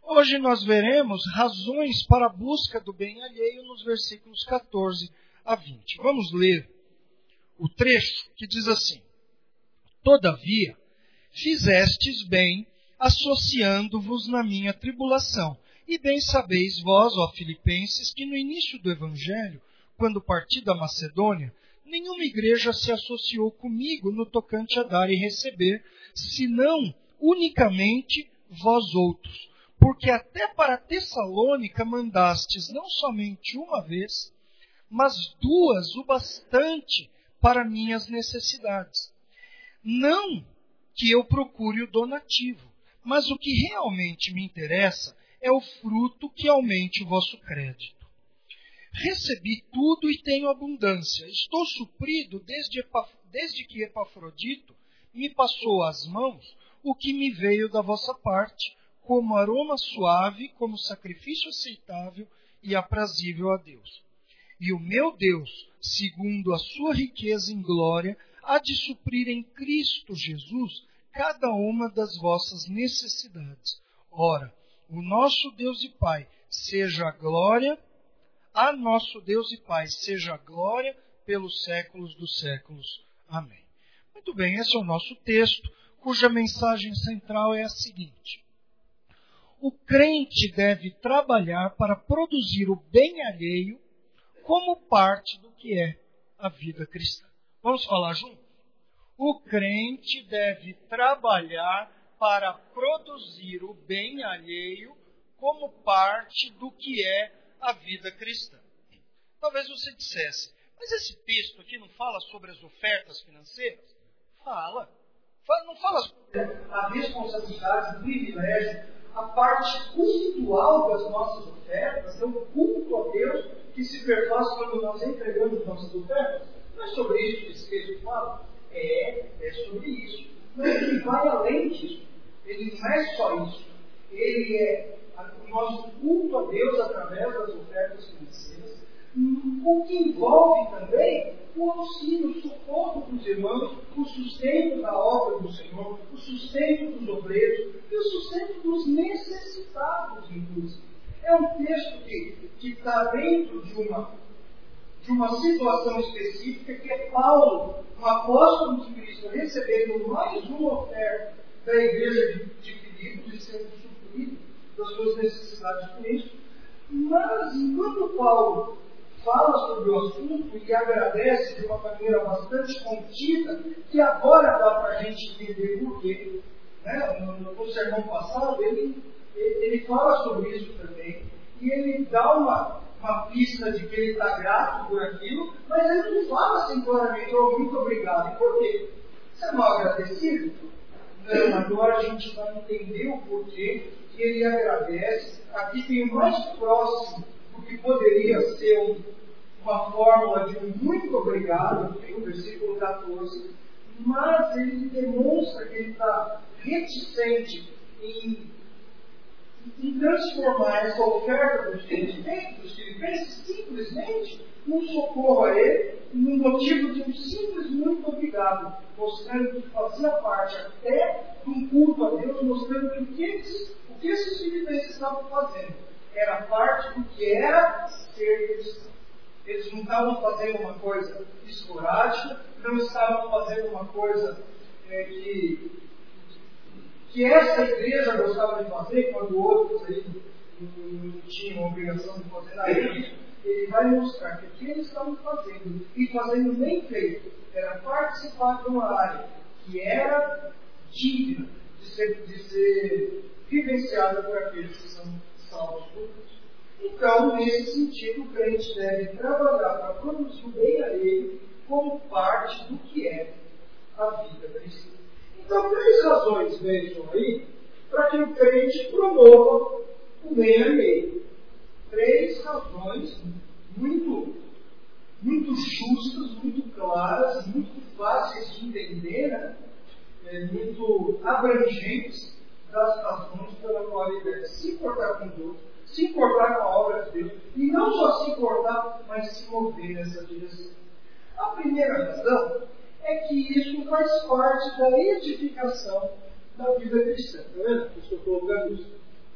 Hoje nós veremos razões para a busca do bem alheio nos versículos 14 a 20. Vamos ler o trecho que diz assim: Todavia, fizestes bem associando-vos na minha tribulação. E bem sabeis vós, ó Filipenses, que no início do Evangelho, quando parti da Macedônia, nenhuma igreja se associou comigo no tocante a dar e receber, senão unicamente vós outros. Porque até para Tessalônica mandastes não somente uma vez, mas duas o bastante para minhas necessidades. Não que eu procure o donativo, mas o que realmente me interessa é o fruto que aumente o vosso crédito. Recebi tudo e tenho abundância. Estou suprido desde que Epafrodito me passou às mãos o que me veio da vossa parte, como aroma suave, como sacrifício aceitável e aprazível a Deus. E o meu Deus, segundo a sua riqueza em glória, há de suprir em Cristo Jesus cada uma das vossas necessidades. Ora, o nosso Deus e Pai, seja a glória, a nosso Deus e Pai, seja a glória pelos séculos dos séculos. Amém. Muito bem, esse é o nosso texto, cuja mensagem central é a seguinte: o crente deve trabalhar para produzir o bem alheio como parte do que é a vida cristã. Vamos falar juntos? O crente deve trabalhar para produzir o bem alheio como parte do que é a vida cristã. Talvez você dissesse, mas esse texto aqui não fala sobre as ofertas financeiras? Fala. Não fala sobre a responsabilidade, o privilégio, a parte cultual das nossas ofertas, é o culto a Deus que se perfaz quando nós entregamos nossas ofertas. Não é sobre isso que esse texto fala? É sobre isso. Mas ele vai além disso. Ele não é só isso. Ele é o nosso culto a Deus através das ofertas financeiras, o que envolve também o auxílio, o socorro dos irmãos, o sustento da obra do Senhor, o sustento dos obreiros e o sustento dos necessitados, inclusive. É um texto que está dentro de uma situação específica, que é Paulo, um apóstolo de Cristo, recebendo mais uma oferta da igreja de Filipos e sendo suprido das suas necessidades com isso. Mas, enquanto Paulo fala sobre o assunto e agradece de uma maneira bastante contida, que agora dá para a gente entender por quê. Né? No sermão passado, ele fala sobre isso também, e ele dá uma pista de que ele está grato por aquilo, mas ele não fala assim claramente: oh, muito obrigado. E por quê? Você é mal agradecido? Não, agora a gente vai entender o porquê que ele agradece. Aqui tem o mais próximo do que poderia ser uma fórmula de um muito obrigado, que é o versículo 14, mas ele demonstra que ele está reticente em transformar essa oferta dos filipenses simplesmente num socorro a ele, num motivo de um simples muito obrigado, mostrando que fazia parte até de um culto a Deus, mostrando que o que esses filipenses estavam fazendo era parte do que era ser cristão. Eles não estavam fazendo uma coisa esporádica, não estavam fazendo uma coisa que essa igreja gostava de fazer, quando outros aí não tinham a obrigação de fazer nada disso. Ele vai mostrar que o que eles estavam fazendo, e fazendo bem feito, era participar de uma área que era digna de ser vivenciada por aqueles que são salvos por Deus. Então, nesse sentido, o crente deve trabalhar para produzir o bem alheio como parte do que é a vida cristã. Então, 3 razões vejam aí para que o crente promova o bem alheio. 3 razões muito justas, muito claras, muito fáceis de entender, né? Muito abrangentes das razões pela qual ele deve se importar com os outros, se importar com a obra de Deus, e não só se importar, mas se mover nessa direção. A primeira razão é que isso faz parte da edificação da vida cristã. Está vendo? Eu estou colocando isso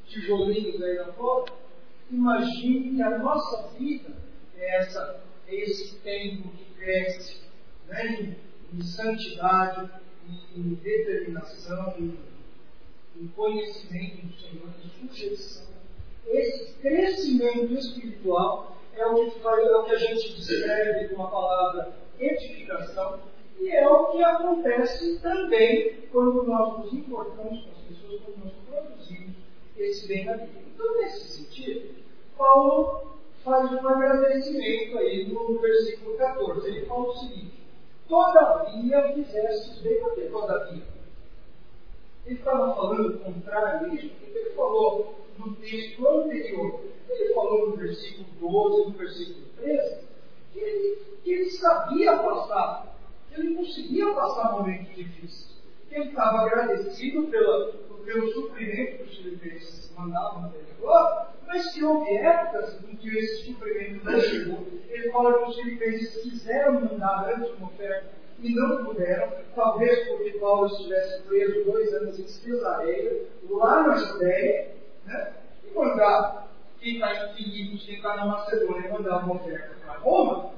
tijolinhos aí na foto, imagine que a nossa vida é esse templo que cresce, né, em santidade, em determinação, em conhecimento do Senhor, em sujeição. Esse crescimento espiritual é o que a gente descreve com a palavra edificação, e é o que acontece também quando nós nos importamos com as pessoas, quando nós produzimos esse bem na vida. Então, nesse sentido, Paulo faz um agradecimento aí no versículo 14. Ele fala o seguinte: todavia fizestes bem. Por que todavia? Ele estava falando o contrário a isso. O que ele falou no texto anterior? Ele falou no versículo 12, no versículo 13, que ele sabia passar, que ele conseguia passar momentos difíceis, que ele estava agradecido pelo suprimento que os filipenses mandavam até agora, mas que houve épocas em que esse suprimento não chegou. Ele fala que os filipenses quiseram mandar antes uma oferta e não puderam, talvez porque Paulo estivesse preso 2 anos em Cesareia, lá na Judéia, né? E mandar quem está em Filipos, quem está na Macedônia, mandar uma oferta para Roma,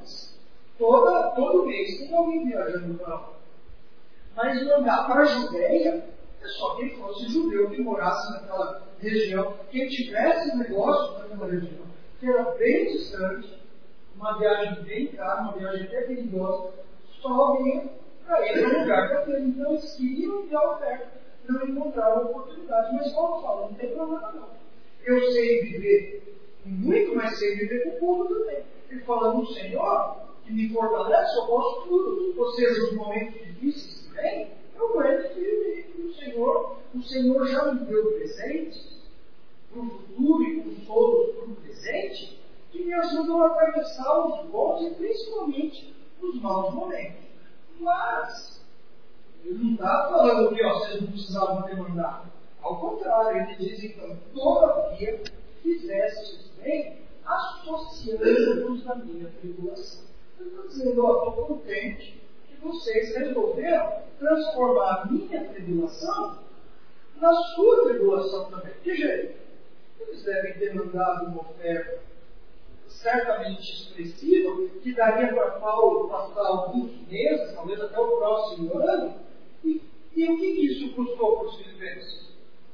todo mês tem alguém viajando para lá. Mas mandar para a Judéia é só quem fosse judeu, que morasse naquela região, quem tivesse negócio naquela região, que era bem distante, uma viagem bem cara, uma viagem até perigosa, só alguém para ir no lugar daquele. Então eles queriam enviar oferta, não encontraram oportunidade. Mas Paulo fala, não tem problema não. Eu sei viver muito, mas sei viver com o povo também. Ele fala, no Senhor, que me fortalece, eu posso tudo. Ou seja, os momentos difíceis que vêm, eu aguento firme o Senhor já me deu presentes para o futuro e consolos para o presente que me ajudam a atravessar os bons e principalmente os maus momentos. Mas ele não está falando que vocês não precisavam ter mandado. Ao contrário, ele diz então, todavia fizestes bem associando-vos na minha tribulação. Ele está dizendo, estou contente que vocês resolveram transformar a minha tribulação na sua tribulação também. Que jeito? Eles devem ter mandado uma oferta certamente expressiva, que daria para Paulo passar alguns meses, talvez até o próximo ano. E o que isso custou para os filipenses?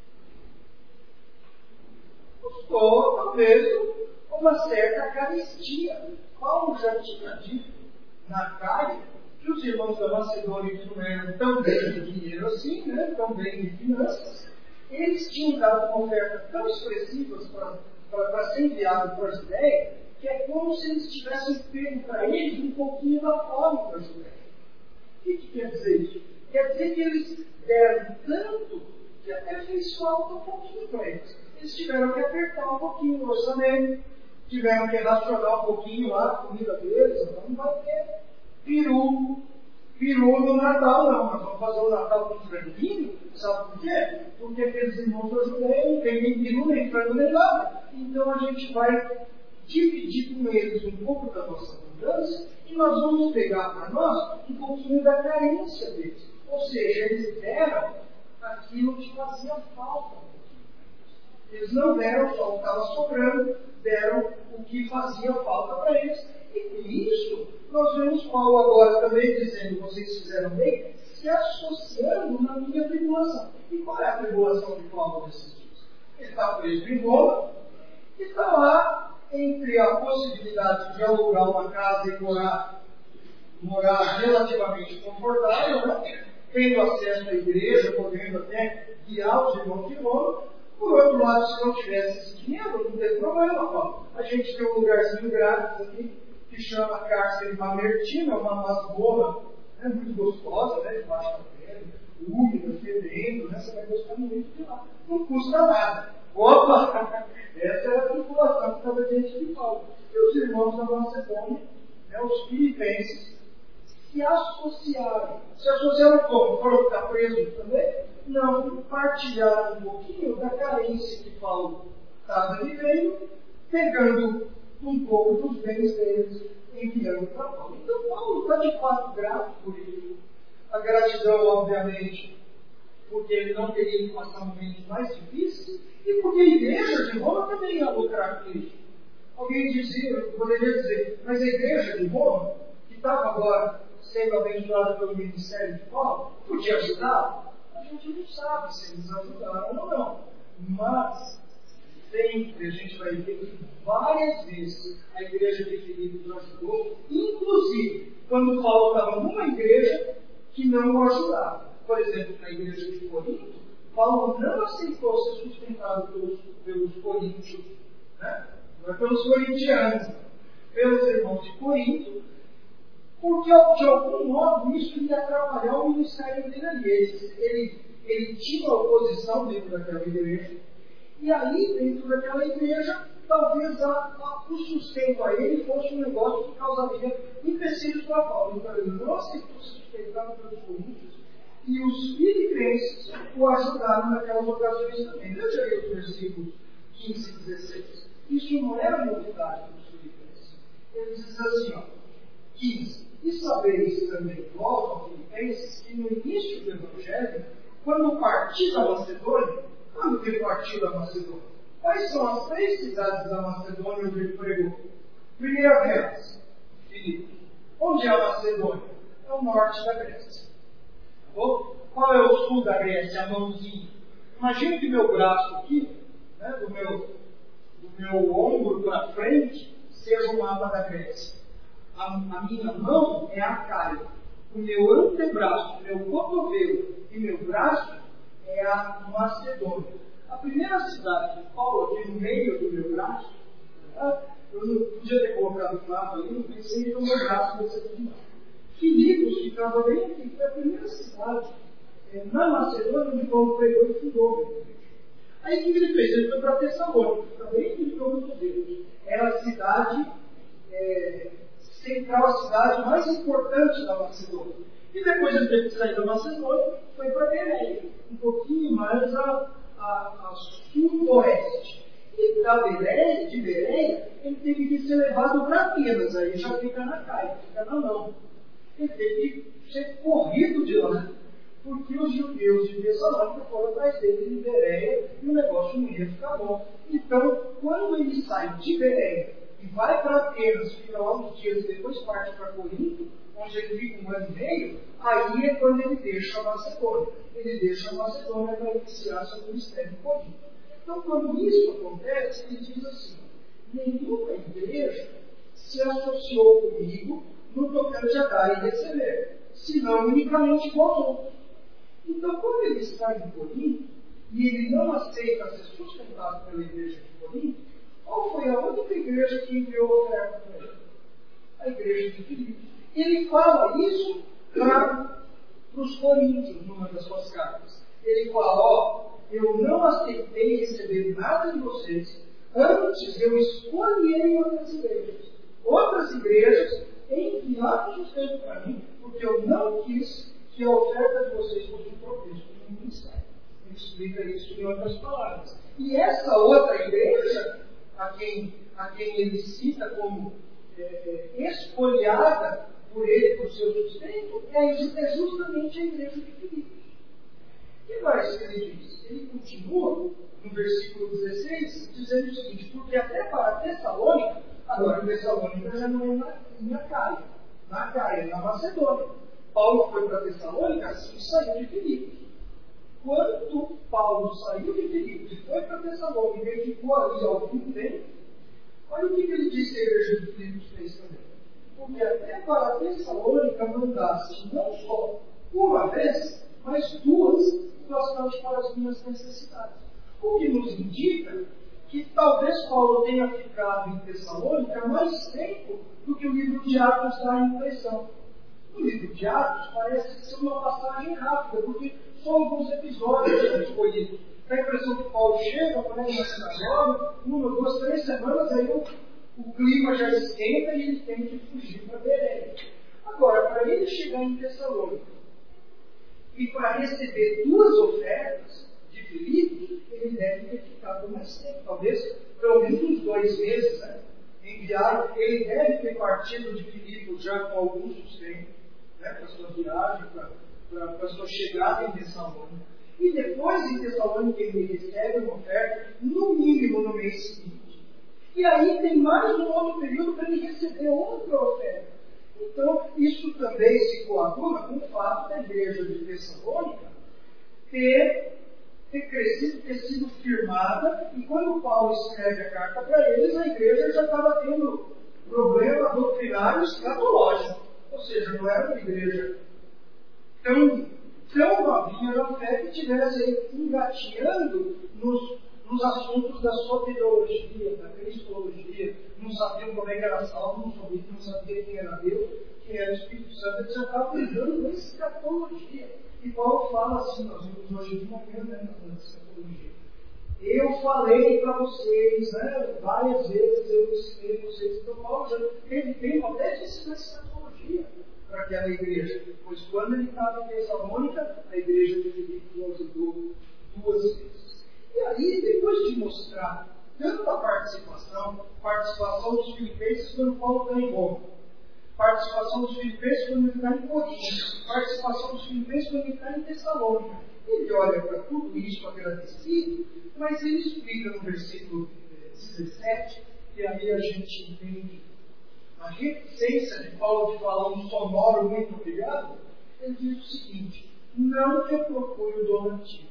Custou, talvez, uma certa carestia. Paulo já tinha dito na Caia que os irmãos da Macedônia, que não eram tão bem de dinheiro assim, né, tão bem de finanças, eles tinham dado uma oferta tão expressiva para ser enviado para a Judéia, que é como se eles tivessem pego para eles um pouquinho da fome da Judéia. O que quer dizer isso? Quer dizer que eles deram tanto que até fez falta um pouquinho para eles. Eles tiveram que apertar um pouquinho o orçamento, tiveram que racionar um pouquinho lá a comida deles. Então não vai ter peru no Natal, não. Nós vamos fazer o Natal com franguinho. Sabe por quê? Porque aqueles irmãos da Judéia não tem nem peru, nem frango, nem nada. Então a gente vai dividir com eles um pouco da nossa abundância e nós vamos pegar para nós um pouquinho da carência deles. Ou seja, eles deram aquilo que fazia falta. Eles não deram só o que estava sobrando, deram o que fazia falta para eles. E com isso, nós vemos Paulo agora também dizendo, vocês fizeram bem, se associando na minha tribulação. E qual é a tribulação de Paulo nesses dias? Ele está preso em Roma, e está lá entre a possibilidade de alugar uma casa e morar relativamente confortável, né? Tendo acesso à igreja, podendo até guiar os irmãos de Roma. Por outro lado, se não tivesse esse dinheiro, não tem problema, Paulo. A gente tem um lugarzinho grátis aqui, que chama Cárcere Mamertina, uma masmorra, né, muito gostosa, né, debaixo da pele, úmida, fedendo, né, você vai gostar muito de lá. Não custa nada. Opa! Essa era a tripulação que estava diante de Paulo. E os irmãos da Macedônia, né, os filipenses, se associaram. Se associaram como? Foram ficar presos também? Não, partilharam um pouquinho da carência que Paulo estava vivendo, pegando um pouco dos bens deles e enviando para Paulo. Então Paulo está de fato grato por isso. A gratidão, obviamente, porque ele não teria que passar momentos mais difíceis, e porque a igreja de Roma também ia lucrar com isso. Alguém poderia dizer, mas a igreja de Roma, que estava agora sendo abençoada pelo ministério de Paulo, podia ajudar? A gente não sabe se eles ajudaram ou não. Mas sempre a gente vai ver que várias vezes a igreja de Filipos ajudou, inclusive quando Paulo estava numa igreja que não o ajudava. Por exemplo, na igreja de Corinto, Paulo não aceitou ser sustentado pelos coríntios, né? Não é pelos corintianos, pelos irmãos de Corinto, porque de algum modo isso ia atrapalhar o ministério dele ali. Ele tinha oposição dentro daquela igreja, e aí, dentro daquela igreja, talvez o sustento a ele fosse um negócio que causaria empecilhos para Paulo. Então, ele não aceitou ser sustentado pelos coríntios, e os filipenses o ajudaram naquelas ocasiões também. Veja aí os versículos 15 e 16. Isso não era novidade para os filipenses. Ele diz assim, ó, 15. E sabeis também, vós, filipenses, que no início do Evangelho, quando parti da Macedônia, quando que ele partiu da Macedônia? Quais são as 3 cidades da Macedônia onde ele pregou? Primeira delas, Filipos. Onde é a Macedônia? É o norte da Grécia. Tá bom? Qual é o sul da Grécia? A mãozinha. Imagine que meu braço aqui, né, do meu ombro para frente, seja o mapa da Grécia. A minha mão é a Caia. O meu antebraço, meu cotovelo e meu braço é a Macedônia. A primeira cidade de Paulo, aqui no meio do meu braço, eu não podia ter colocado o mapa ali, não pensei no meu braço nesse aqui. Filipos ficava bem aqui, foi a primeira cidade na Macedônia onde Paulo pregou e fundou. Aí o que ele fez? Ele foi para Tessalônica, também aqui no meu cotovelo. Era a cidade central, a cidade mais importante da Macedônia. E depois ele teve que sair da Macedônia, foi para Bereia, um pouquinho mais a sudoeste. E de Bereia, ele teve que ser levado para Atenas, aí já fica na Caia, fica na mão. Ele teve que ser corrido de lá, porque os judeus de Tessalônica foram atrás dele de Bereia e o negócio não ia ficar bom. Então, quando ele sai de Bereia e vai para Atenas, fica lá uns dias e depois parte para Corinto, onde ele fica 1 ano e meio, aí é quando ele deixa a Macedônia. Ele deixa a Macedônia para iniciar seu ministério em Corinto. Então, quando isso acontece, ele diz assim: nenhuma igreja se associou comigo no tocante a dar e receber, senão unicamente com os outros. Então, quando ele está em Corinto, e ele não aceita ser sustentado pela igreja de Corinto, qual foi a única igreja que enviou oferta para ele? A igreja de Filipos. Ele fala isso para os coríntios, numa das suas cartas. Ele fala, eu não aceitei receber nada de vocês, antes eu escolhi outras igrejas enviaram sustento para mim, porque eu não quis que a oferta de vocês fosse um propício para o ministério. Ele explica isso em outras palavras. E essa outra igreja, a quem ele cita como espoliada por ele, por seu sustento, é justamente a igreja de Filipos. E mais que ele diz? Ele continua, no versículo 16, dizendo o seguinte: porque até para Tessalônica, agora Tessalônica já não é na Caia, na Macedônia. Paulo foi para Tessalônica, assim saiu de Filipos. Quando Paulo saiu de Filipos e foi para Tessalônica e ficou ali algum tempo, olha o que ele disse que a igreja de Filipos fez também. Porque até para Tessalônica mandaste não só uma vez, mas 2, bastante para as minhas necessidades. O que nos indica que talvez Paulo tenha ficado em Tessalônica mais tempo do que o livro de Atos dá a impressão. O livro de Atos parece ser uma passagem rápida, porque só alguns episódios são escolhidos. Dá a impressão que Paulo chega, aparece na sinagoga, 1, 2, 3 semanas, aí o clima já esquenta e ele tem que fugir para Bereia. Agora, para ele chegar em Tessalônica e para receber 2 ofertas de Filipos, ele deve ter ficado mais tempo, talvez pelo menos uns 2 meses, né? Ele deve ter partido de Filipos já com algum sustento, né, para a sua viagem, para a sua chegada em Tessalônica. E depois em Tessalônica ele recebe uma oferta, no mínimo no mês seguinte. E aí tem mais um outro período para ele receber outra oferta. Então, isso também se coaduna com o fato da igreja de Tessalônica ter crescido, ter sido firmada, e quando Paulo escreve a carta para eles, a igreja já estava tendo problema doutrinário escatológico. Ou seja, não era uma igreja tão novinha na fé que estivesse engateando nos assuntos da soteriologia, da cristologia, não sabiam como é que era salvo, não sabia quem era Deus, quem era o Espírito Santo, eles já estavam lidando com escatologia. E Paulo fala assim, nós vimos hoje de manhã, né, na escatologia. Eu falei para vocês, né, várias vezes eu ensinei vocês, então Paulo já teve tempo até de ensinar escatologia para aquela igreja, pois quando ele estava em Tessalônica, a igreja de Filipe o ajudou 2 vezes. E aí, depois de mostrar tanto a participação dos filipenses quando Paulo está em Roma, participação dos filipenses quando ele está em Corinto, participação dos filipenses quando ele está em Tessalônica, ele olha para tudo isso agradecido, mas ele explica no versículo 17, que aí a gente entende a reticência de Paulo de falar um sonoro muito obrigado. Ele diz o seguinte: não que procure o donativo.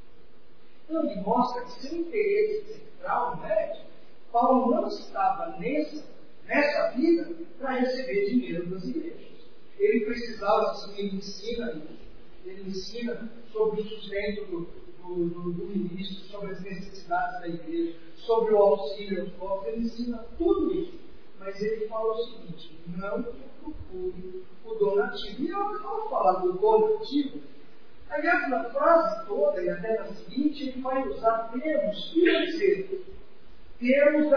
Então ele mostra que seu interesse central, né, Paulo não estava nessa vida para receber dinheiro das igrejas. Ele precisava, assim, ele ensina isso. Ele ensina sobre o sustento do ministro, sobre as necessidades da igreja, sobre o auxílio aos pobres, ele ensina tudo isso. Mas ele fala o seguinte: não procure o donativo. E ao falar do donativo, aliás, na frase toda e até na seguinte, ele vai usar termos financeiros, termos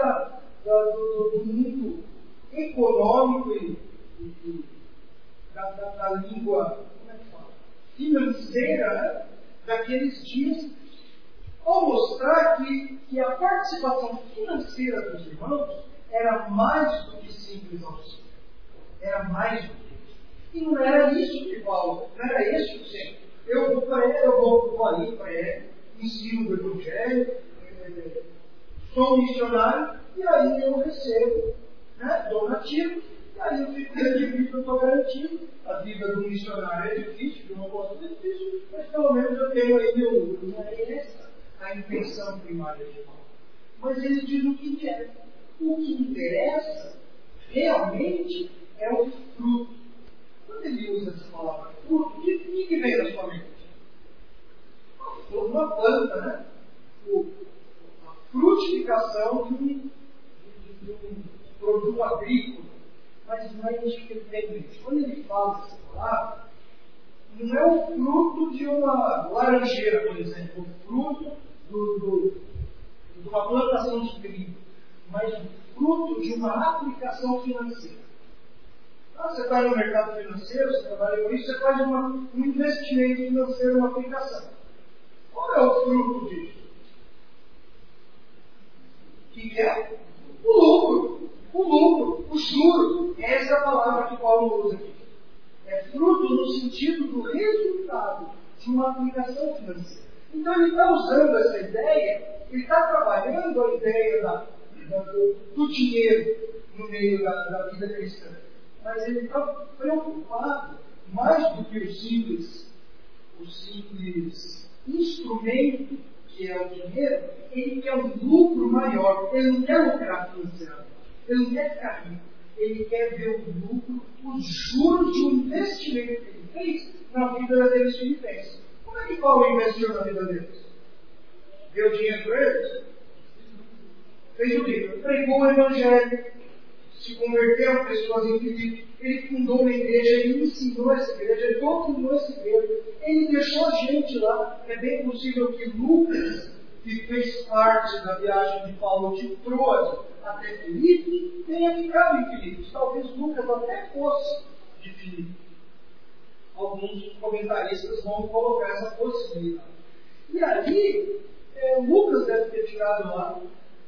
do mundo econômico e da língua, como é que fala? Financeira, né? Daqueles dias, ao mostrar que a participação financeira dos irmãos era mais do que simples auxílio. Era mais do que isso. E não era isso que Paulo, não era isso que sempre. Eu vou para ele, eu vou ali para ele, ensino do Evangelho, sou missionário, e aí eu recebo, né, donativo, e aí eu fico garantido que eu estou garantido. A vida do missionário é difícil, de um apóstolo é difícil, mas pelo menos eu tenho aí meu lucro. Não é essa a intenção primária de Paulo. Mas ele diz o que é. O que interessa realmente é o fruto. Quando ele usa essa palavra fruto, o que vem da sua mente? Uma planta, né? A frutificação de um produto agrícola. Mas não é isso que ele tem em mente. Quando ele fala essa palavra, não é o fruto de uma laranjeira, por exemplo, o fruto de uma plantação de trigo, mas o fruto de uma aplicação financeira. Você está no mercado financeiro, você trabalha com isso, você faz um investimento financeiro, uma aplicação. Qual é o fruto disso? O que é? O lucro, o juro. Essa é a palavra que Paulo usa aqui. É fruto no sentido do resultado de uma aplicação financeira. Então ele está usando essa ideia, ele está trabalhando a ideia do dinheiro no meio da vida cristã. Mas ele está preocupado mais do que o simples instrumento que é o dinheiro. Ele quer um lucro maior. Ele não quer lucrar financeiramente. Ele não quer ficar rico. Ele quer ver o lucro, os juros de um investimento que ele fez na vida daqueles filipenses. Como é que Paulo investiu na vida deles? Deu dinheiro para eles? Fez o quê? Pregou o Evangelho, se converteram pessoas em Filipe, ele fundou uma igreja, ele ensinou essa igreja, ele doutrinou essa igreja, ele deixou gente lá. É bem possível que Lucas, que fez parte da viagem de Paulo de Troade até Filipe, tenha ficado em Filipe. Talvez Lucas até fosse de Filipe. Alguns comentaristas vão colocar essa possibilidade. E aí, Lucas deve ter ficado lá.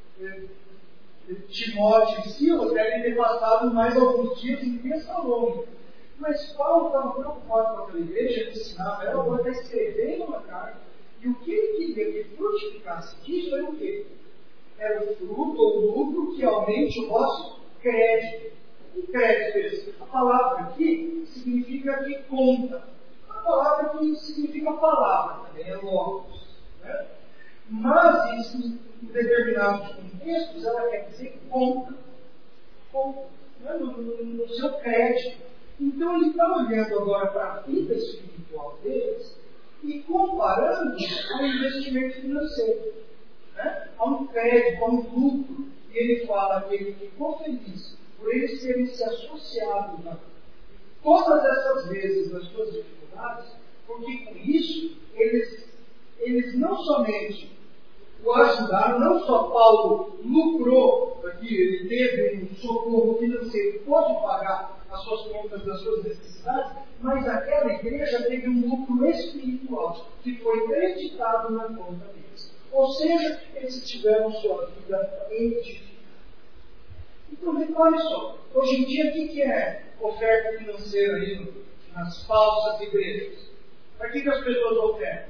Timóteo e Silas devem ter passado mais alguns dias em Tessalônica. Mas Paulo estava preocupado com aquela igreja, ele ensinava ela, agora está escrevendo uma carta. E o que ele queria que frutificasse disso era o quê? Era o fruto ou o lucro que aumente o vosso crédito. E crédito, a palavra aqui significa que conta. A palavra aqui significa palavra também, é logos. Né? Mas, em determinados contextos, ela quer dizer conta. Conta. Né? No seu crédito. Então, ele está olhando agora para a vida espiritual deles e comparando ao investimento financeiro. Né? A um crédito, a um lucro. E ele fala que ele ficou feliz por eles terem se associado todas essas vezes nas suas dificuldades, porque com isso eles não somente o ajudaram, não só Paulo lucrou aqui, ele teve um socorro financeiro, pôde pagar as suas contas das suas necessidades, mas aquela igreja teve um lucro espiritual que foi creditado na conta deles. Ou seja, eles tiveram sua vida edificada. Então, repare só, hoje em dia, o que é oferta financeira aí nas falsas igrejas? Para que as pessoas ofertam?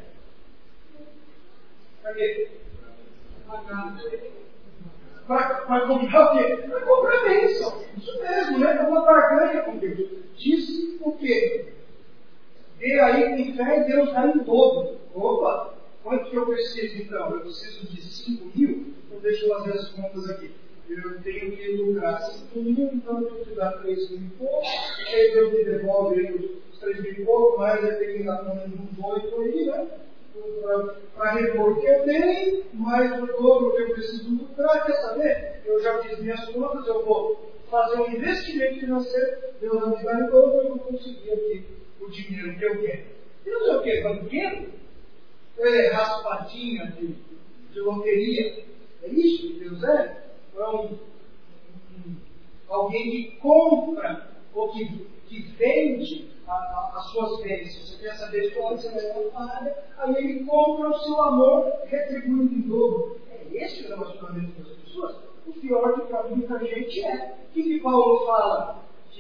Para quê? Para comprar o quê? Para comprar bênção. Isso mesmo, né? É uma barganha com Deus. Diz o quê? Dê aí com fé e Deus dá em dobro. Opa! Quanto que eu preciso então? Eu preciso de 5.000? Então deixa eu fazer as contas aqui. Eu tenho que lucrar 5.000, então eu tenho que dar 3.000 e pouco, e aí Deus me devolve aí os 3.000 e pouco, mas eu tenho que dar uns 8 aí, né? Para repor o que eu tenho, mais o dobro que eu preciso lucrar. Quer saber? Eu já fiz minhas contas, eu vou fazer um investimento financeiro, Deus vai me dar em dobro, eu vou conseguir aqui o dinheiro que eu quero. Deus é o quê? Banqueiro? Ou ele é raspadinha de loteria? É isso que Deus é? Alguém que compra ou que vende as suas bênçãos. Você quer saber de onde você vai comprar, aí ele compra o seu amor retribuindo em dobro. É esse o relacionamento das pessoas? O pior que para muita gente é. O que Paulo fala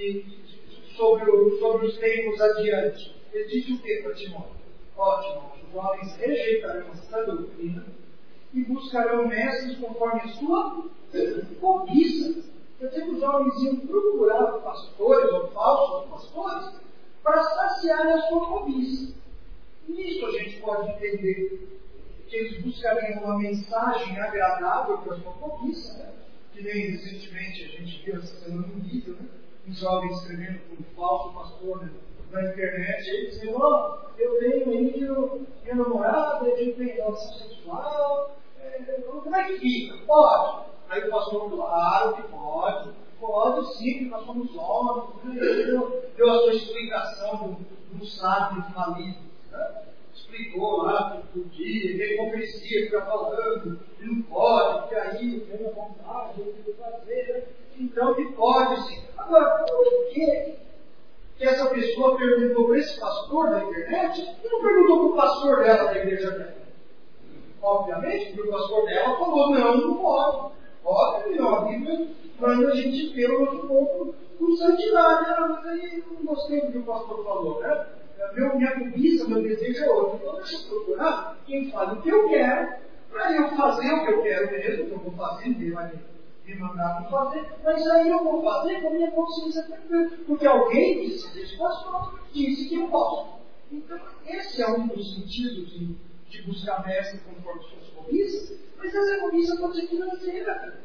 sobre os tempos adiante? Ele diz o que para Timóteo? Ótimo, os jovens rejeitarão essa doutrina e buscarão mestres conforme a sua cobiça. Quer dizer que os jovens iam procurar pastores ou falsos pastores para saciar a sua cobiça. Nisso a gente pode entender que eles buscariam uma mensagem agradável para a sua cobiça, né? Que nem recentemente a gente viu essa semana no vídeo, né? Um jovem escrevendo para um falso pastor, né? Na internet, ele dizendo: eu tenho aí minha namorada, a gente tem relação sexual. Como é que fica? Pode. Aí o pastor, claro que pode sim, que nós somos homens. Deu a sua explicação do sábio falido. Né? Explicou lá que podia, que a hipocrisia fica falando, que não pode, porque aí tem a vontade de fazer. Né? Então que pode sim. Agora, por que essa pessoa perguntou para esse pastor da internet e não perguntou para o pastor dela da igreja dela? Obviamente, porque o pastor dela falou: não pode. Óbvio, a Bíblia manda a gente ter o nosso corpo com santidade. Mas aí eu não gostei do que o pastor falou, né? Minha cobiça, meu desejo é outro. Então deixa eu procurar quem faz o que eu quero, para eu fazer o que eu quero mesmo, que eu vou fazer, ninguém vai me mandar para fazer, mas aí eu vou fazer com a minha consciência tranquila, porque alguém disse, esse pastor disse que eu posso. Então, esse é um dos sentidos de buscar mestre conforme suas cobiças, mas essa cobiça pode ser financeira.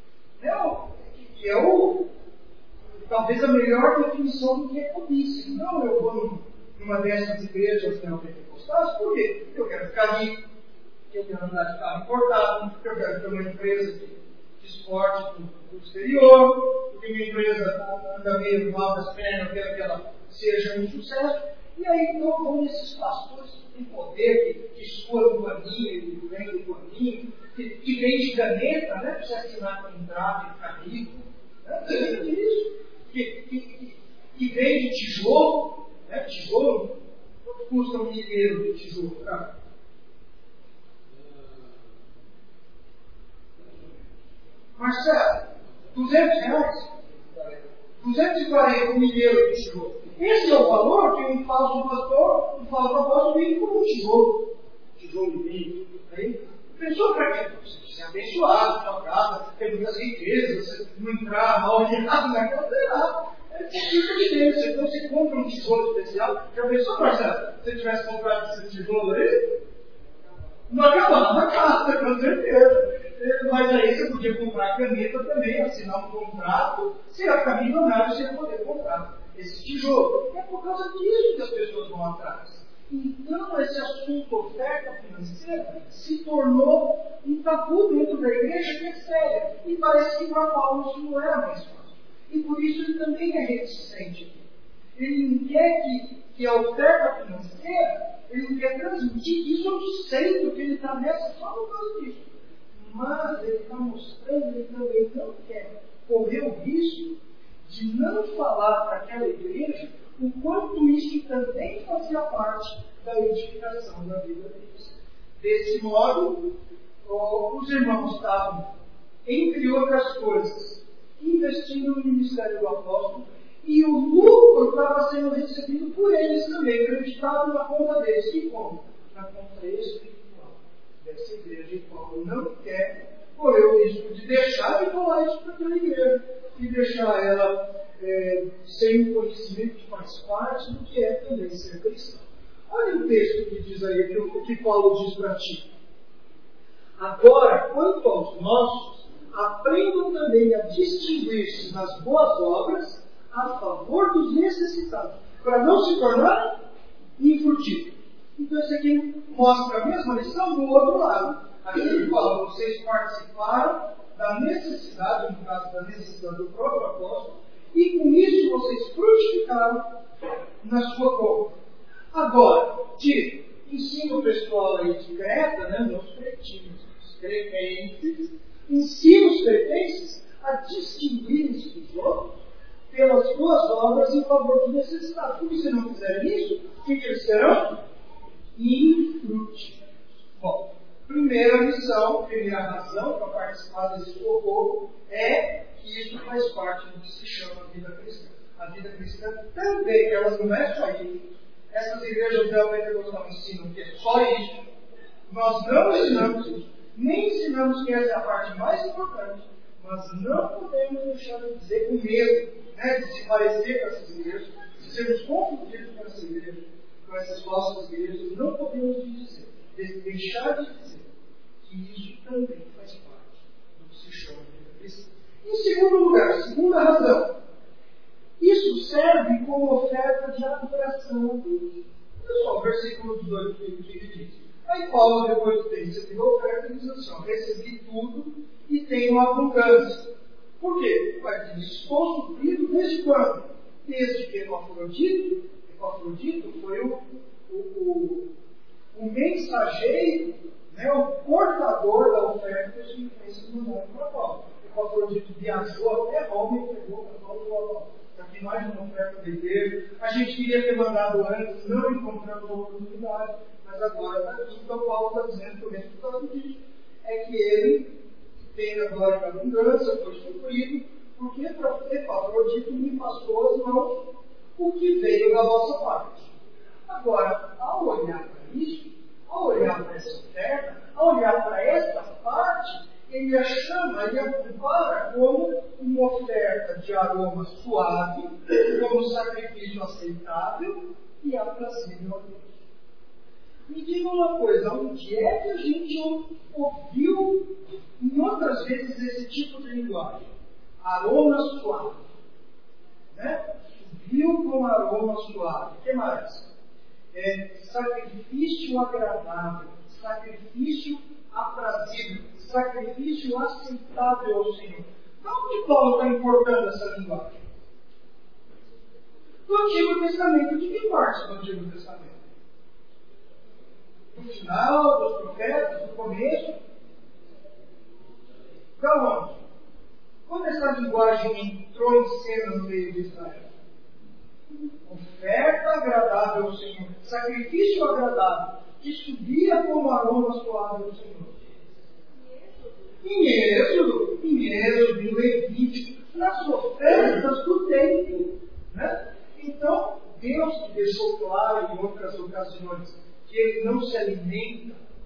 Que é talvez a melhor definição do que é cobiça. Então, eu vou numa dessas igrejas neopentecostais, por quê? Porque eu quero ficar rico, porque eu quero andar de carro importado, porque eu quero ter uma empresa de esporte do exterior, porque minha empresa anda meio mal das pernas, eu quero que ela seja um sucesso. E aí então vão esses pastores que têm poder, que suam no paninho, que vem do paninho, que vende caneta, né, para você assinar contrato e ficar rico. Né? Isso. Que vende tijolo, né? Tijolo, quanto custa um milheiro de tijolo? Cara? Marcelo, R$200. 240 um milheiro de tijolo. Esse é o valor que um falso pastor, um falso apóstolo vende por um tijolo. tijolo limpo. Aí, pensou para quê? Você ser abençoado, sua casa, ter muitas riquezas, você não entrar mal olhado na casa, sei lá. É tipo de Deus. Então você compra um tijolo especial. Já pensou, Marcelo? Se você tivesse comprado esse tijolo aí, não acabava na casa, com certeza. Mas aí você podia comprar caneta também, assinar um contrato. Se ia ficar milionário, você ia poder comprar esse tijolo. É por causa disso que as pessoas vão atrás. Então, esse assunto oferta financeira se tornou um tabu dentro da igreja que é sério. E parece que para Paulo isso não era mais fácil. E por isso ele também é reticente aqui. Ele não quer que a oferta financeira, ele não quer transmitir. Isso eu sei que ele está nessa só por causa disso. Mas ele está mostrando que ele também não quer correr o risco de não falar para aquela igreja o quanto isso também fazia parte da edificação da vida deles. Desse modo, os irmãos estavam, entre outras coisas, investindo no ministério do apóstolo, e o lucro estava sendo recebido por eles também, acreditado na conta deles. Que conta? Na conta espiritual dessa igreja. E Paulo não quer correr o risco de deixar de falar isso para aquela igreja e deixar ela sem o conhecimento que faz parte do que é também ser cristão. Olha o texto que diz aí, o que Paulo diz para ti. Agora, quanto aos nossos, aprendam também a distinguir-se nas boas obras a favor dos necessitados, para não se tornar infrutíferos. Então, isso aqui mostra a mesma lição do outro lado. Aqui ele fala, vocês participaram da necessidade, no caso da necessidade do próprio apóstolo, e com isso vocês frutificaram na sua compra. Agora, ensina o pessoal aí de Creta, né, meus cretinhos, os cretenses, ensina os cretenses a distinguirem-se dos outros pelas boas obras em favor dos necessitados. Porque se não fizerem isso, o que eles serão? Infrutíferos. Bom, primeira missão, primeira razão para participar desse socorro é que isso faz parte do que se chama vida cristã. A vida cristã também, ela não é só isso. Essas igrejas neopentecostais ensinam que é só isso. Nós não ensinamos isso. Nem ensinamos que essa é a parte mais importante. Mas não podemos deixar de dizer com medo, né, de se parecer com essas igrejas, de sermos confundidos com essas igrejas, com essas falsas igrejas. Não podemos deixar de dizer que isso também faz parte do que se chama de vida cristã. Em segundo lugar, segunda razão, isso serve como oferta de adoração a Deus. Olha só o versículo 18 que ele diz. Aí Paulo, depois de ter recebido a oferta, diz assim, recebi tudo e tenho abundância. Por quê? Porque estou suprido desde quando? Desde que Epafrodito foi o mensageiro, né, o portador da oferta que os influências mandaram para Paulo. Epafrodito viajou até Roma e pegou para Paulo. Aqui mais uma oferta da igreja. A gente queria ter mandado antes, não encontramos a oportunidade, mas agora está aqui. Então Paulo está dizendo que o resultado disso é que ele tem agora a abundância, foi suprido, porque Epafrodito me passou as mãos o que veio da vossa parte. Agora, ao olhar para isso, ao olhar para essa oferta, ao olhar para essa parte, ele a chama e a compara como uma oferta de aroma suave, como sacrifício aceitável e aprazível a Deus. Me diga uma coisa, onde é que a gente ouviu em outras vezes esse tipo de linguagem? Aroma suave. Né? Subiu com aroma suave. O que mais? Sacrifício agradável, sacrifício aprazível, sacrifício aceitável ao Senhor. De onde Paulo está importando essa linguagem? Do Antigo Testamento. De que parte do Antigo Testamento? Do final, dos profetas, do começo? Da onde? Quando essa linguagem entrou em cena no meio de Israel? Oferta agradável ao Senhor, sacrifício agradável, que subia como aroma suave ao Senhor. Em Êxodo, em Levítico, nas ofertas do templo. Né? Então, Deus que deixou claro em outras ocasiões que Ele não se alimenta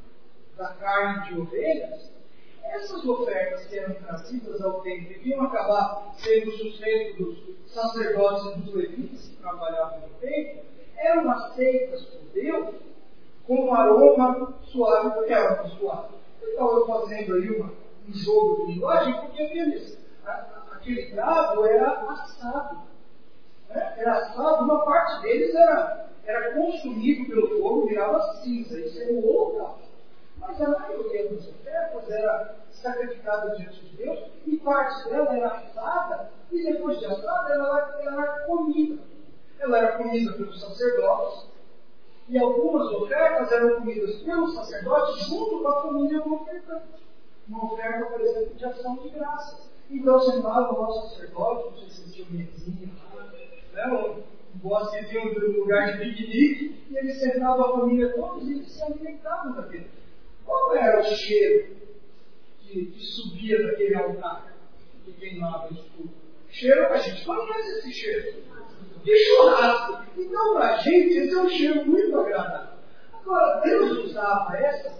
carne de ovelhas, essas ofertas que eram trazidas ao templo e que iam acabar sendo o sustento dos sacerdotes e dos levitas que trabalhavam no templo, eram aceitas por Deus com um aroma suave, porque era muito suave. Eu estava fazendo aí um jogo de linguagem, porque aquele gado era assado. Né? Era assado, uma parte deles era consumido pelo fogo, virava cinza. Isso era o holocausto. Mas a maioria das ofertas era sacrificada diante de Deus, e parte dela era assada, e depois de assada ela era comida. Ela era comida pelos sacerdotes, e algumas ofertas eram comidas pelos sacerdotes junto com a família do ofertante. Uma oferta, por exemplo, de ação de graças. Então sentava lá o sacerdote, não sei se tinha mesinha lá, né, um bosquezinho de lugar de piquenique, e ele sentava a família todos e eles se alimentavam daquele. Qual era o cheiro que subia daquele altar que queimava isso tudo? Cheiro, a gente conhece esse cheiro de churrasco. Então, para a gente, esse é um cheiro muito agradável. Agora, Deus usava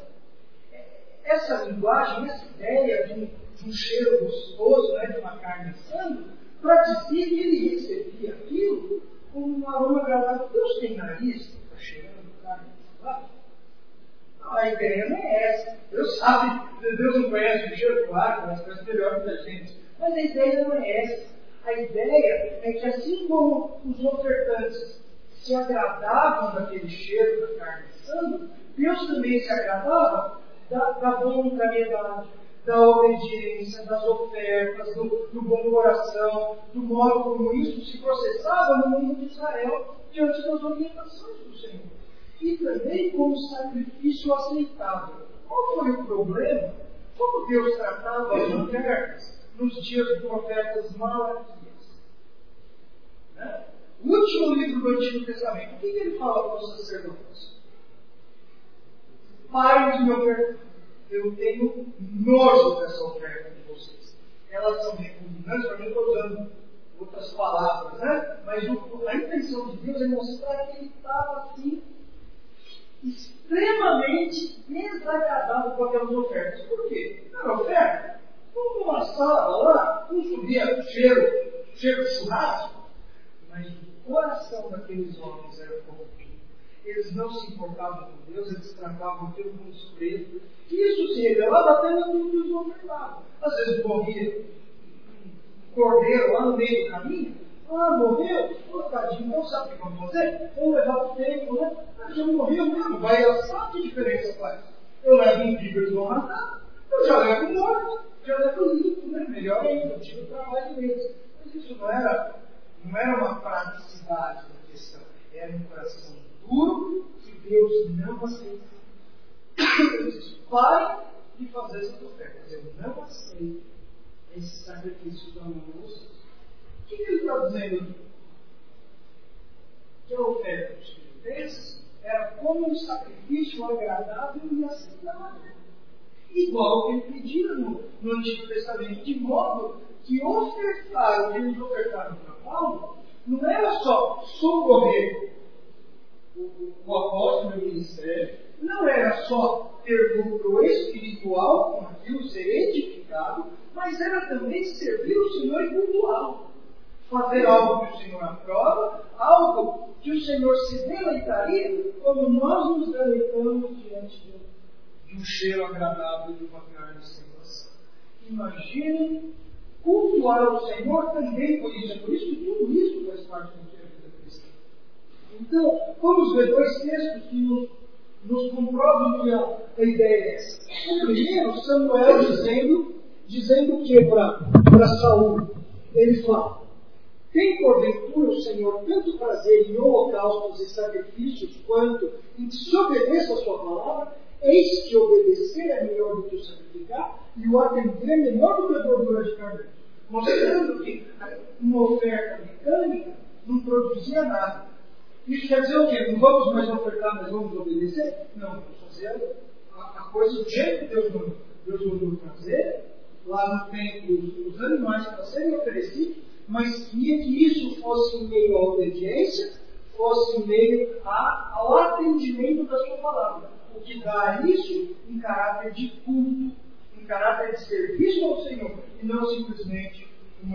essa linguagem, essa ideia de um cheiro gostoso, né, de uma carne assando, para dizer que ele recebia aquilo como um aroma agradável. Deus tem nariz, está cheirando carne assada? A ideia não é essa. Deus sabe, Deus não conhece o cheiro do ar, mas conhece melhor que a gente. Mas a ideia não é essa. A ideia é que assim como os ofertantes se agradavam daquele cheiro da carne assando, Deus também se agradava da voluntariedade, da obediência, das ofertas, do bom coração, do modo como isso se processava no mundo de Israel diante das orientações do Senhor. E também como sacrifício aceitável. Qual foi o problema? Como Deus tratava as ofertas nos dias dos profetas Malaquias? Né? O último livro do Antigo Testamento, o que ele fala para os sacerdotes? Parem de me ofertar. Eu tenho nojo dessa oferta de vocês. Elas são repugnantes, para mim estou usando outras palavras, né? Mas a intenção de Deus é mostrar que ele estava assim, extremamente desagradável com aquelas ofertas. Por quê? Era oferta. Como uma sala lá, não subia cheiro de churrasco, mas o coração daqueles homens era corrompido. Eles não se importavam com Deus, eles tratavam aquilo como desprezo. Isso se revelava até no que os ofertavam. Às vezes morria um cordeiro lá no meio do caminho. Morreu? Tadinho, então sabe o que vamos fazer? Vamos levar para o templo, né? Já morreu mesmo, vai assar, que diferença faz? Eu levo um vivo, eles vão matar. Eu já levo morto, já levo limpo, né? Melhor ainda, eu tive o trabalho deles. Mas isso não era uma praticidade da questão. Era um coração duro que Deus não aceitava. Ele disse, pare de fazer essas ofertas. Eu não aceito esses sacrifícios da mão de vocês. O que ele está dizendo aqui? Que a oferta dos filipenses era como um sacrifício agradável e aceitável. Igual ao que ele pedia no Antigo Testamento, de modo que ofertar o que eles ofertaram para Paulo não era só socorrer o apóstolo e o ministério, não era só ter lucro espiritual com aquilo, ser edificado, mas era também servir o Senhor e cultuá-lo. Fazer algo que o Senhor aprova, algo que o Senhor se deleitaria, como nós nos deleitamos diante de um cheiro agradável de uma carne sem passar. Imaginem cultuar o Senhor também por isso. É por isso que tudo isso faz parte da vida cristã. Então, vamos ver dois textos que nos comprovam que a ideia é essa. O primeiro, Samuel dizendo o que para Saul? Ele fala: tem porventura o Senhor tanto prazer em holocaustos e sacrifícios, quanto em que se obedeça a sua palavra? Eis que obedecer é melhor do que o sacrificar, e o atender é melhor do que a gordura de carne. Mostrando que uma oferta mecânica não produzia nada. Isso quer dizer o quê? Não vamos mais ofertar, mas vamos obedecer? Não, vamos fazer a coisa do jeito que Deus mandou fazer. Lá no templo, os animais para serem oferecidos, mas queria que isso fosse em meio à obediência, fosse em meio ao atendimento da sua palavra. o que dá isso em caráter de culto, em caráter de serviço ao Senhor, e não simplesmente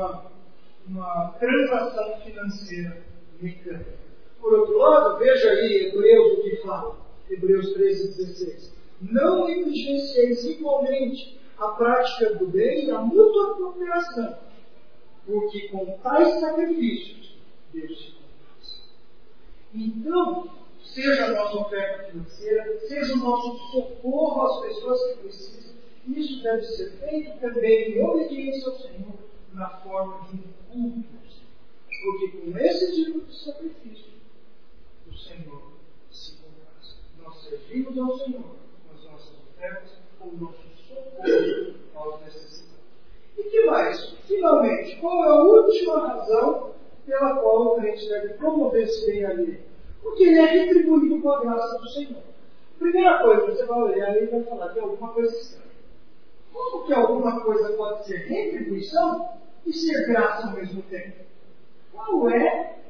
uma transação financeira mecânica. Por outro lado, veja aí Hebreus o que fala, Hebreus 13:16. Não negligencieis igualmente a prática do bem e a mútua cooperação, porque com tais sacrifícios Deus se compraz. Então, seja a nossa oferta financeira, seja o nosso socorro às pessoas que precisam, isso deve ser feito também em obediência ao Senhor, na forma de um culto. Porque com esse tipo de sacrifício, o Senhor se compraz. Nós servimos ao Senhor com as nossas ofertas, com o nosso socorro aos necessitados. E que mais? Finalmente, qual é a última razão pela qual o crente deve promover esse bem alheio? Porque ele é retribuído com a graça do Senhor. Primeira coisa, você vai olhar e vai falar que é alguma coisa estranha. Como que alguma coisa pode ser retribuição e ser graça ao mesmo tempo? Qual é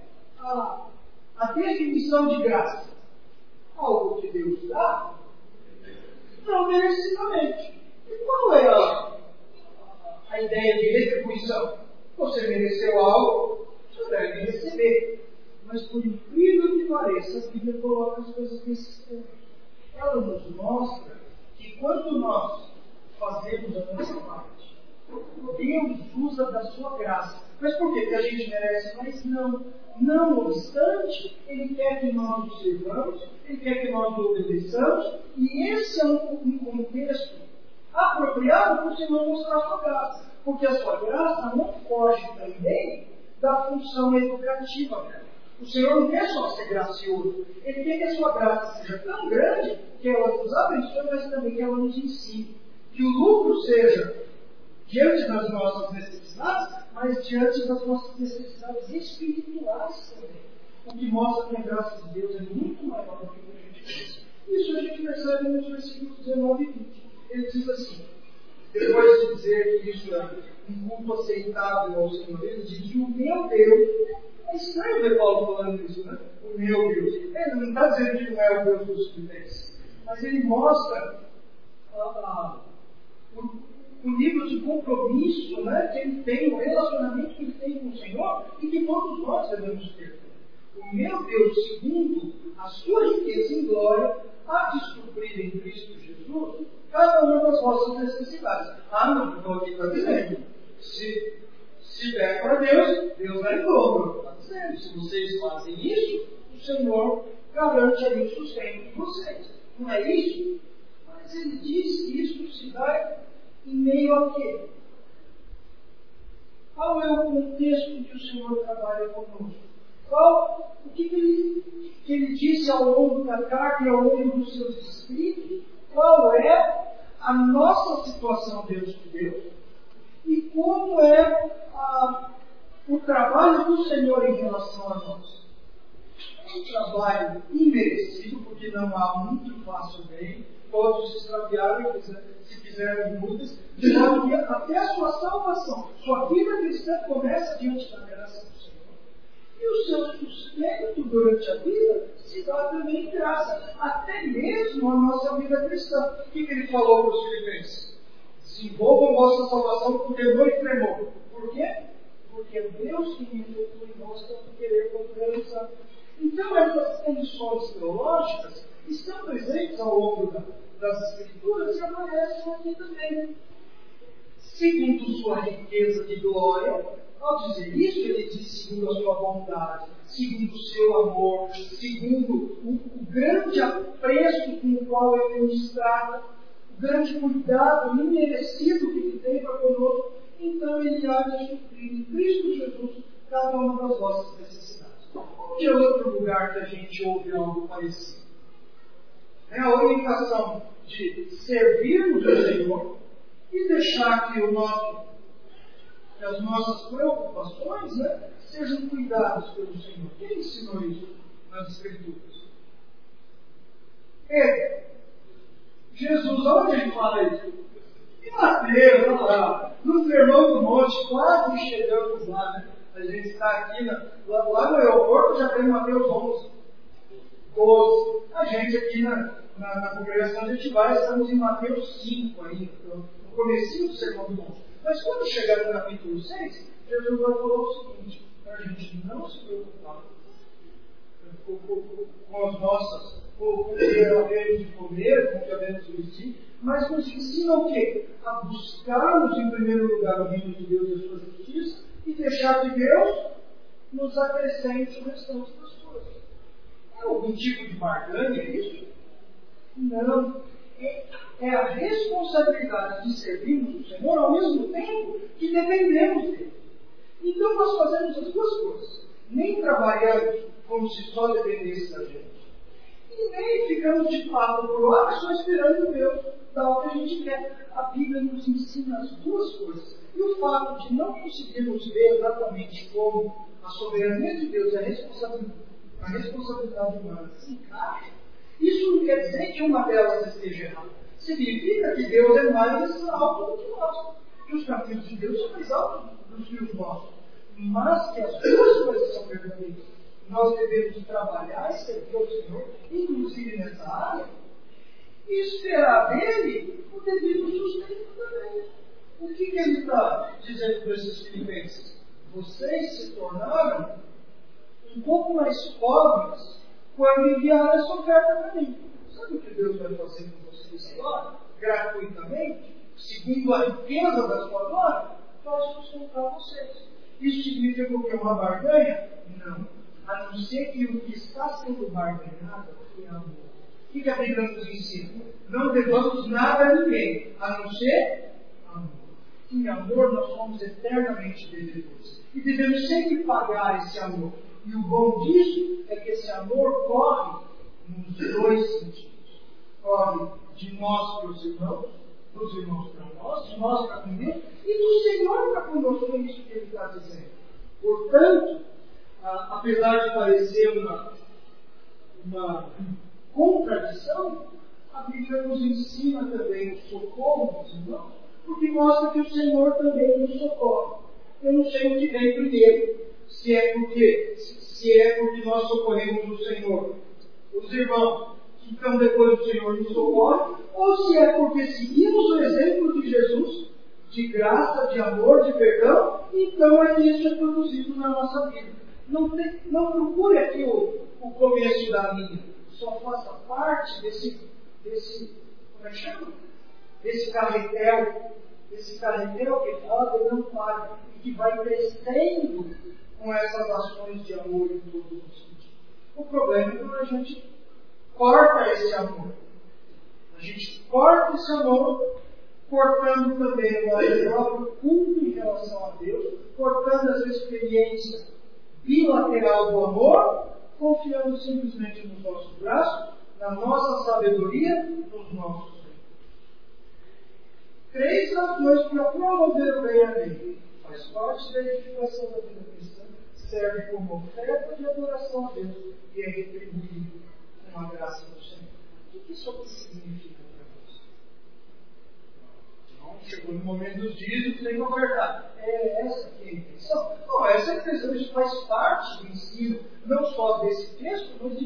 a definição de graça? Algo que Deus dá? Não merecidamente. E qual é a ideia de retribuição? Você mereceu algo, você deve receber. Mas por incrível que pareça, a Bíblia coloca as coisas nesse termos. Ela nos mostra que quando nós fazemos a nossa parte, Deus usa da sua graça. Mas por quê? Porque a gente merece? Mas não. Não obstante, Ele quer que nós o sirvamos, Ele quer que nós o obedeçamos, e esse é um contexto apropriado para o Senhor mostrar a sua graça. Porque a sua graça não foge também da função educativa dela. O Senhor não quer só ser gracioso, Ele quer que a sua graça seja tão grande que ela nos abençoe, mas também que ela nos ensine. Que o lucro seja diante das nossas necessidades, mas diante das nossas necessidades espirituais também. O que mostra que a graça de Deus é muito maior do que a gente pensa. Isso a gente percebe nos versículos 19 e 20. Ele diz assim, depois de dizer que isso é um culto aceitável ao Senhor, ele diz que o meu Deus, é estranho ver Paulo falando isso, né? O meu Deus. Ele não está dizendo que não é o Deus dos fiéis, mas ele mostra o nível de compromisso, né, que ele tem, o relacionamento que ele tem com o Senhor e que todos nós devemos ter. O meu Deus, segundo a sua riqueza em glória, há de suprir em Cristo Jesus cada uma das vossas necessidades. Não estou aqui está dizendo. Se der para Deus, Deus dá em dobro. Está dizendo, se vocês fazem isso, o Senhor garante aí o sustento de vocês. Não é isso? Mas ele diz que isso se dá em meio a quê? Qual é o contexto que o Senhor trabalha conosco? O que ele disse ao longo da carta e ao longo dos seus escritos? Qual é a nossa situação diante de Deus? E como é o trabalho do Senhor em relação a nós? É um trabalho imerecido, porque não há um que faça o bem, todos se extraviaram e se fizeram inúteis, de modo que até a sua salvação, sua vida cristã começa diante da graça do Senhor. E o seu sustento durante a vida se dá também em graça, até mesmo a nossa vida cristã. O que ele falou para os filipenses? Desenvolvam vossa salvação com temor e tremor. Por quê? Porque é Deus que me efetua em nós tanto querer quanto realizar. Então, essas condições teológicas estão presentes ao longo das Escrituras e aparecem aqui também. Segundo sua riqueza de glória, ao dizer isso, ele diz segundo a sua bondade, segundo o seu amor, segundo o grande apreço com o qual ele nos trata, o grande cuidado imerecido que ele tem para conosco. Então ele há de suprir em Cristo Jesus cada uma das vossas necessidades. Onde é outro lugar que a gente ouve algo parecido? É a orientação de servirmos o Senhor e deixar que as nossas preocupações, né, sejam cuidadas pelo Senhor. Quem ensinou isso nas Escrituras? Jesus, onde ele fala isso? Em Mateus, olha lá, no Sermão do Monte, quase chegamos lá, né? A gente está aqui, lá no aeroporto, já tem Mateus 11, 12. A gente aqui na congregação a gente vai, estamos em Mateus 5 ainda, no comecinho do Sermão do Monte. Mas quando chegar no capítulo 6, Jesus vai falar o seguinte, para a gente não se preocupar com as nossas, com o que havemos de comer, com o que havemos de vestir, mas nos ensina o quê? A buscarmos em primeiro lugar o reino de Deus e a sua justiça e deixar que Deus nos acrescente o restante das coisas. É algum tipo de barganha isso? Não. É a responsabilidade de servirmos o Senhor ao mesmo tempo que dependemos dele. Então nós fazemos as duas coisas. Nem trabalhamos como se só dependesse da gente. E nem ficamos de papo pro ar só esperando Deus dar o que a gente quer. A Bíblia nos ensina as duas coisas. E o fato de não conseguirmos ver exatamente como a soberania de Deus e a responsabilidade humana se encaixam, isso não quer dizer que uma delas esteja errada. Significa que Deus é mais alto do que nós. Que os caminhos de Deus são mais altos do que os nossos. Mas que as duas coisas são verdadeiras. Nós devemos trabalhar e servir ao Senhor, inclusive nessa área, e esperar dele o devido sustento também. O que ele está dizendo para esses filipenses? Vocês se tornaram um pouco mais pobres quando enviaram essa oferta para mim. Sabe o que Deus vai fazer com vocês agora? Gratuitamente, segundo a riqueza da sua glória, vai sustentar vocês. Isso significa o que? Uma barganha? Não. A não ser que o que está sendo barganhado é amor. O que a Bíblia nos ensina? Não devamos nada a ninguém, a não ser amor. Em amor nós somos eternamente devedores. E devemos sempre pagar esse amor. E o bom disso é que esse amor corre nos dois sentidos. Corre de nós para os irmãos, dos irmãos para nós, de nós para com Deus, e do Senhor para conosco. É isso que ele está dizendo. Portanto, apesar de parecer uma contradição, a Bíblia nos ensina também o socorro dos irmãos, porque mostra que o Senhor também nos socorre. Eu não sei o que vem primeiro, se é porque nós socorremos o Senhor, os irmãos, então depois o Senhor nos socorre, ou se é porque seguimos o exemplo de Jesus, de graça, de amor, de perdão, então é que isso é produzido na nossa vida. Não procure aqui o começo da linha. Só faça parte desse como é que chama? Desse carretel que roda e não para, e que vai crescendo com essas ações de amor em todos os sentidos. O problema é quando a gente corta esse amor. A gente corta esse amor, cortando também o próprio culto em relação a Deus, cortando essa experiência bilateral do amor, confiando simplesmente nos nossos braços, na nossa sabedoria, nos nossos recursos. 3 razões para promover o bem alheio. Faz parte da edificação da vida cristã, serve como oferta de adoração a Deus e é retribuído com a graça do Senhor. O que isso aqui significa para você? Não, chegou no momento dos dízimos, tem que ofertar. É essa aqui a intenção? Não, essa é a intenção. Isso faz parte do ensino, não só desse texto, mas de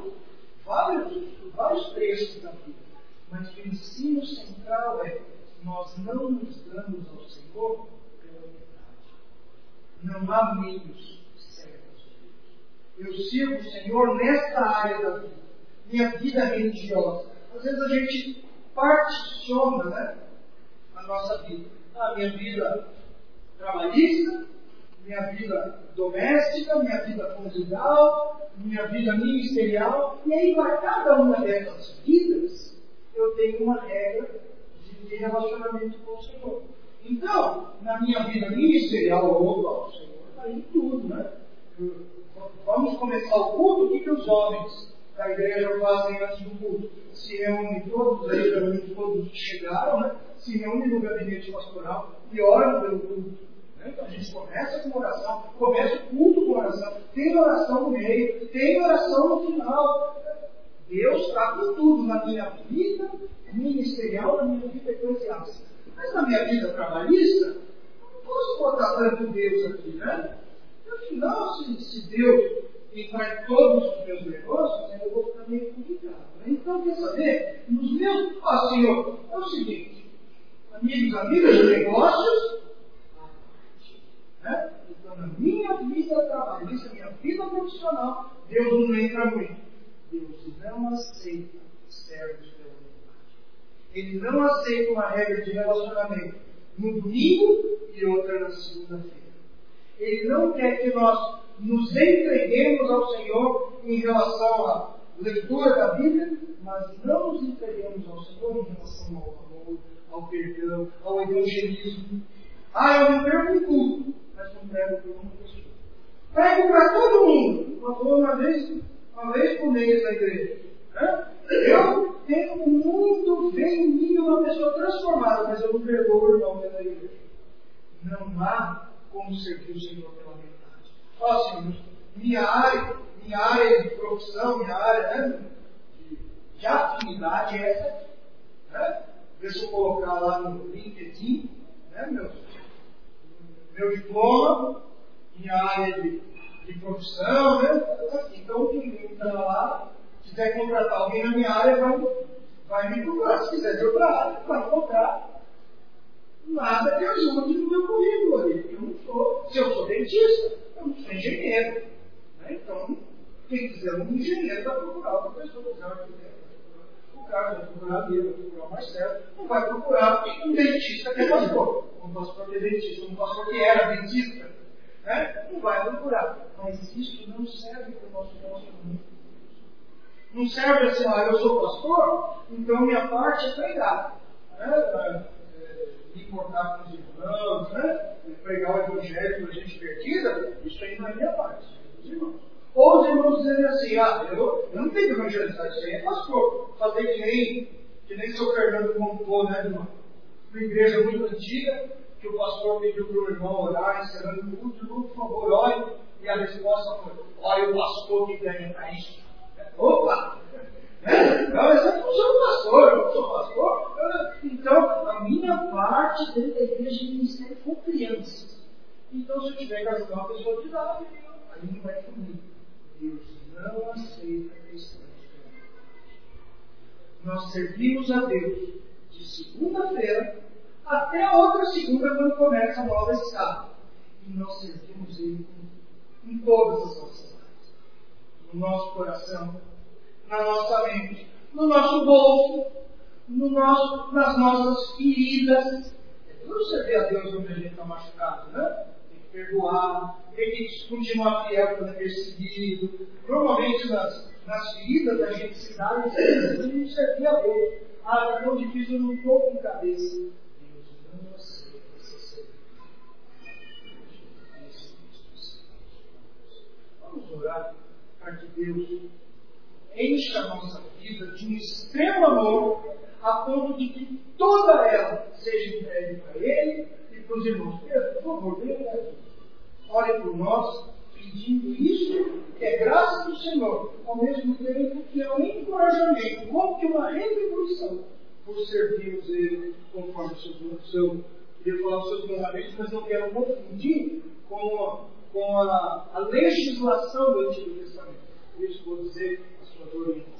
vários trechos da Bíblia. Mas o ensino central é: nós não nos damos ao Senhor pela metade. Não há meios cegos. Eu sirvo o Senhor nesta área da vida, minha vida religiosa. Às vezes a gente particiona, a nossa vida. A minha vida trabalhista, minha vida doméstica, minha vida conjugal, minha vida ministerial. E aí, para cada uma dessas vidas, eu tenho uma regra de relacionamento com o Senhor. Então, na minha vida ministerial, o Senhor está em tudo, né? Vamos começar o culto. O que os homens da igreja fazem antes do culto? Se reúnem todos, aí geralmente todos que chegaram, né? Se reúnem no gabinete pastoral e oram pelo culto. Então a gente começa com oração, começa o culto com oração, tem oração no meio, tem oração no final. Deus está com tudo na minha vida ministerial, na minha vida eclesiástica. Mas na minha vida trabalhista, não posso botar tanto Deus aqui, né? Afinal, se Deus entrar em todos os meus negócios, aí eu vou ficar meio complicado. Né? Então, quer saber? Nos meus... Senhor, é o seguinte, amigos de negócios, né? Então, na minha vida trabalhista, na minha vida profissional, Deus não entra muito. Deus não aceita servos pela vontade. Ele não aceita uma regra de relacionamento no domingo e outra na segunda-feira. Ele não quer que nós nos entreguemos ao Senhor em relação à leitura da Bíblia, mas não nos entreguemos ao Senhor em relação ao amor, ao perdão, ao evangelismo. Eu não perco um culto, mas não prego para uma pessoa. Prego para todo mundo. Uma vez por mês na igreja. Eu tenho muito bem em mim uma pessoa transformada, mas eu não perdoo o irmão pela igreja. Não há como servir o Senhor pela metade. Senhor, minha área de profissão, minha área de afinidade é essa aqui. Deixa eu colocar lá no LinkedIn, meu diploma, minha área de profissão, Então, quem está lá, quiser contratar alguém na minha área, vai me procurar. Se quiser de outra área, vai encontrar nada que ajude no meu currículo ali. Porque eu não sou, se eu sou dentista, eu não sou engenheiro. Então, quem quiser um engenheiro vai procurar outra pessoa, quiser um arquiteto. O cara vai procurar a Bíblia, vai procurar o Marcelo, não vai procurar um dentista que é pastor. Um pastor que é dentista, um pastor que era dentista. Não vai procurar. Mas isso não serve para o nosso relacionamento. Não serve assim, eu sou pastor, então minha parte é pregar. Me importar com os irmãos, pregar o evangelho para gente perdida, isso aí não é minha parte, os irmãos. Ou os irmãos dizem assim, eu não tenho que evangelizar, isso aí é pastor. Fazer que nem seu Fernando contou, irmão? Uma igreja muito antiga, que o pastor pediu para o irmão orar, encerrando o culto, por favor, ore, e a resposta foi, ore o pastor que ganha para isso. Opa! Não, essa é a função do pastor, eu não sou pastor. Então, a minha parte dentro da igreja é ministério com crianças. Então, se eu tiver que ajudar uma pessoa de idade, aí não vai comigo. Deus não aceita cristãos. Nós servimos a Deus de segunda-feira até a outra segunda, quando começa a nova escala. E nós servimos Ele em todas as nossas áreas. No nosso coração, na nossa mente, no nosso bolso, nas nossas feridas. É tudo servir a Deus quando a gente está machucado, Tem que perdoar, tem que continuar fiel quando é perseguido. Normalmente nas feridas da gente se dá e a gente servir a Deus. Está tão difícil, eu não estou com cabeça. Deus não aceita esse serviço. Vamos orar para que Deus encha a nossa vida de um extremo amor, a ponto de que toda ela seja entregue para Ele e para os irmãos. Pedro, por favor, venha aqui. Ore por nós, pedindo isso, que é graça do Senhor, ao mesmo tempo que é um encorajamento, como que uma retribuição, por servirmos Ele conforme os seus mandamentos, mas não quero confundir com a legislação do Antigo Testamento. Por isso vou dizer a sua orientação.